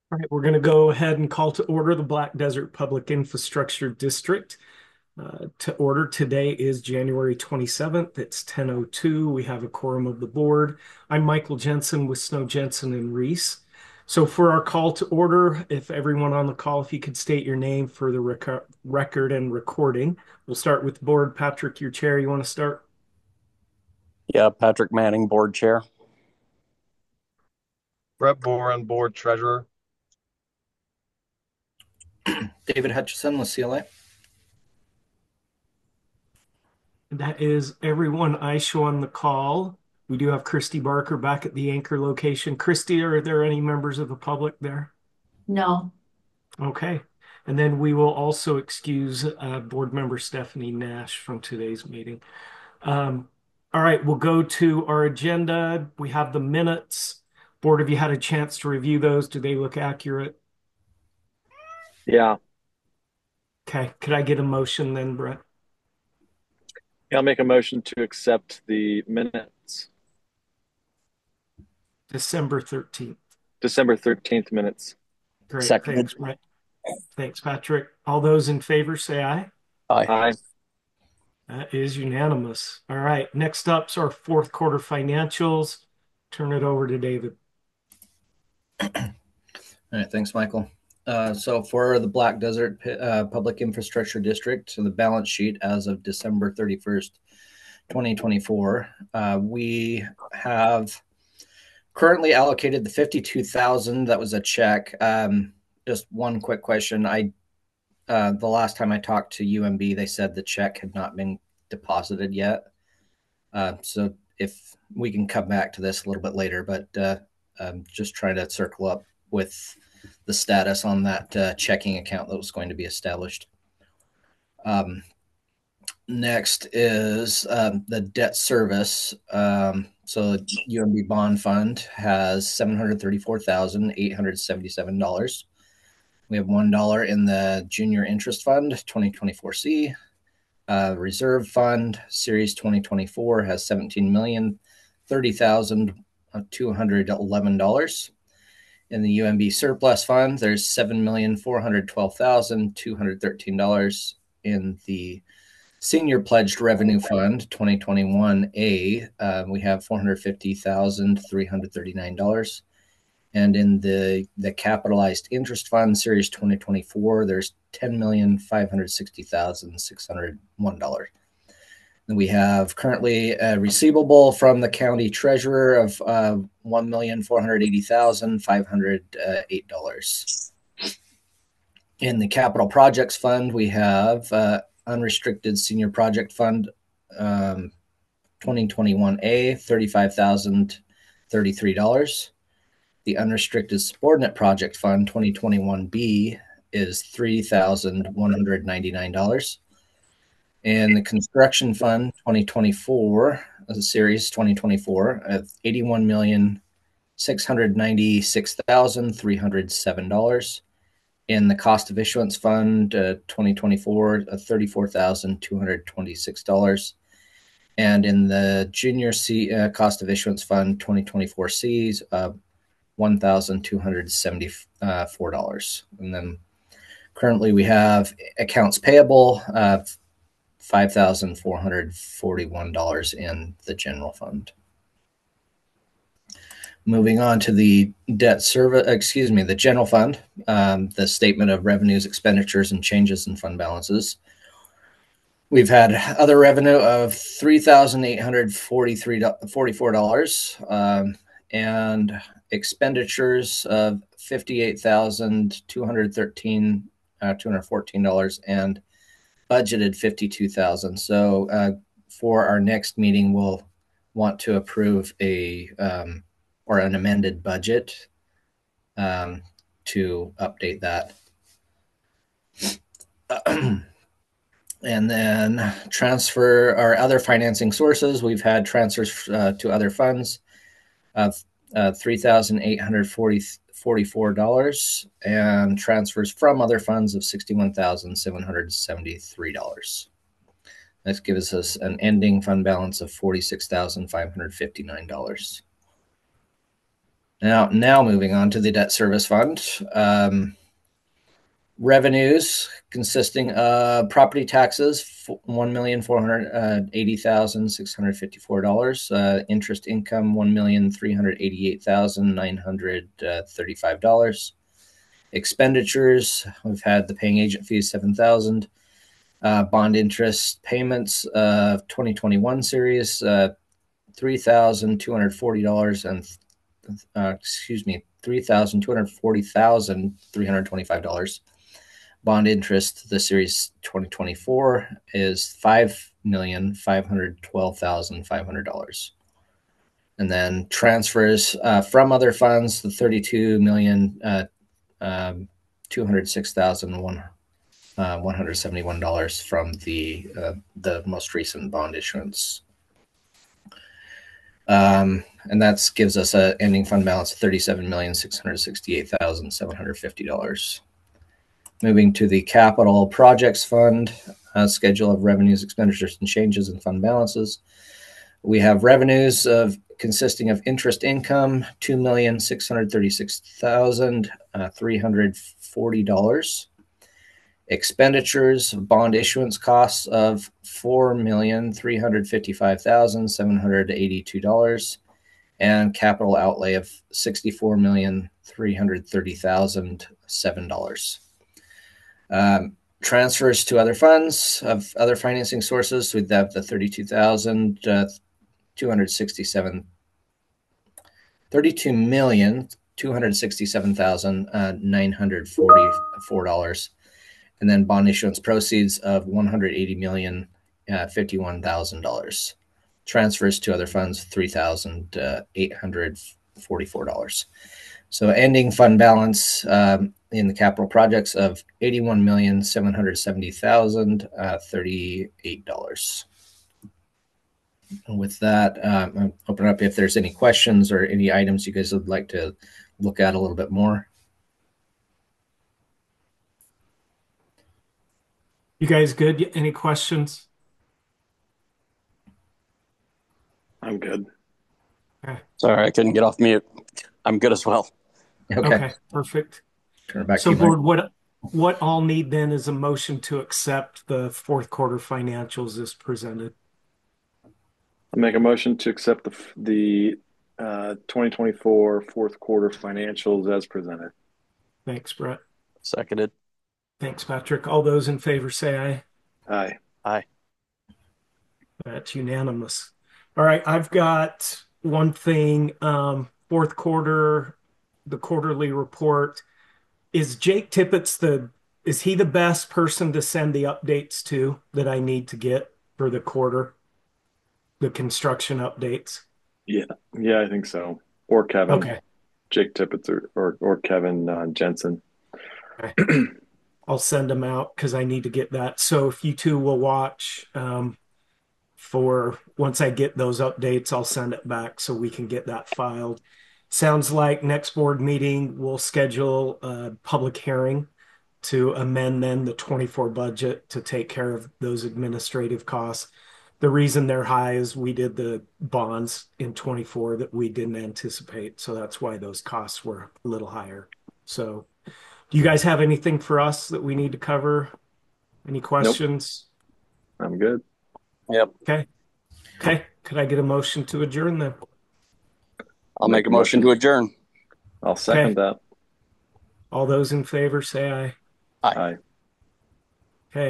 All right, we're going to go ahead and call to order the Black Desert Public Infrastructure District. To order today is January 27th. It's 10:02. We have a quorum of the board. I'm Michael Jensen with Snow Jensen and Reese. So for our call to order, if everyone on the call, if you could state your name for the record and recording. We'll start with board. Patrick, your chair. You want to start? Yeah, Patrick Manning, board chair. Brett Boren, board treasurer. David Hutchison with CLA. That is everyone I show on the call. We do have Christy Barker back at the anchor location. Christy, are there any members of the public there? No. Okay. And then we will also excuse board member Stephanie Nash from today's meeting. All right, we'll go to our agenda. We have the minutes. Board, have you had a chance to review those? Do they look accurate? Yeah. Okay. Could I get a motion then, Brett? I'll make a motion to accept the minutes. December 13th. December 13th minutes. Great. Seconded. Thanks, Brett. Thanks, Patrick. All those in favor say aye. Aye. Aye. That is unanimous. All right. Next up's our fourth quarter financials. Turn it over to David. All right, thanks, Michael. So for the Black Desert Public Infrastructure District, so the balance sheet as of December 31st, 2024, we have currently allocated the $52,000. That was a check. Just one quick question. The last time I talked to UMB, they said the check had not been deposited yet. So if we can come back to this a little bit later, but I'm just trying to circle up with the status on that checking account that was going to be established. Next is the debt service. So the UMB bond fund has $734,877. We have $1 in the junior interest fund, 2024C. Reserve fund, series 2024, has $17,030,211. In the UMB surplus fund, there's $7,412,213. In the senior pledged revenue fund, 2021A, we have $450,339. And in the capitalized interest fund, series 2024, there's $10,560,601. And we have currently a receivable from the county treasurer of $1,480,508. In the capital projects fund, we have unrestricted senior project fund 2021A, $35,033. The unrestricted subordinate project fund 2021B is $3,199. And the construction fund 2024, as a series 2024, of $81,696,307. In the cost of issuance fund 2024, $34,226. And in the junior cost of issuance fund 2024Cs, $1,274. And then currently we have accounts payable of $5,441 in the general fund. Moving on to the the general fund, the statement of revenues, expenditures, and changes in fund balances. We've had other revenue of $3,844, and expenditures of $58,214, and budgeted $52,000. So for our next meeting, we'll want to approve an amended budget to update that. And then transfer our other financing sources. We've had transfers to other funds of $3,844, and transfers from other funds of $61,773. That gives us an ending fund balance of $46,559. Now moving on to the debt service fund. Revenues consisting of property taxes, $1,480,654. Interest income, $1,388,935. Expenditures, we've had the paying agent fees, $7,000. Bond interest payments of 2021 series, $3,240 and $3,240,325. Bond interest, the series 2024 is $5,512,500. And then transfers from other funds, the $32,206,171 from the most recent bond issuance. And that gives us an ending fund balance of $37,668,750. Moving to the capital projects fund, schedule of revenues, expenditures, and changes in fund balances. We have revenues consisting of interest income, $2,636,340. Expenditures, bond issuance costs of $4,355,782, and capital outlay of $64,330,007. Transfers to other funds of other financing sources. We have the $32,267,944, and then bond issuance proceeds of $180,051,000. Transfers to other funds, $3,844. So ending fund balance in the capital projects of $81,770,038. And with that, I'll open up if there's any questions or any items you guys would like to look at a little bit more. You guys good? Any questions? I'm good. Okay. Sorry, I couldn't get off mute. I'm good as well. Okay, perfect. Turn it back to So you, Mike. board, what I'll need then is a motion to accept the fourth quarter financials as presented. I'll make a motion to accept the 2024 fourth quarter financials as presented. Thanks, Brett. Seconded. Thanks, Patrick. All those in favor say aye. Aye. Aye. That's unanimous. All right, I've got one thing. Fourth quarter, the quarterly report. Is Jake Tippett is he the best person to send the updates to that I need to get for the quarter? The construction updates? Yeah, I think so. Or Kevin. Okay. Jake Tippett or Kevin Jensen. Okay. I'll send them out because I need to get that. So if you two will watch for once I get those updates, I'll send it back so we can get that filed. Sounds like next board meeting we'll schedule a public hearing to amend then the 24 budget to take care of those administrative costs. The reason they're high is we did the bonds in 24 that we didn't anticipate. So that's why those costs were a little higher. So do you guys have anything for us that we need to cover? Any questions? I'm good. Yep. Okay. Could I get a motion to adjourn then? I'll make a motion to adjourn. I'll second that. All those in favor say aye. Aye. Aye.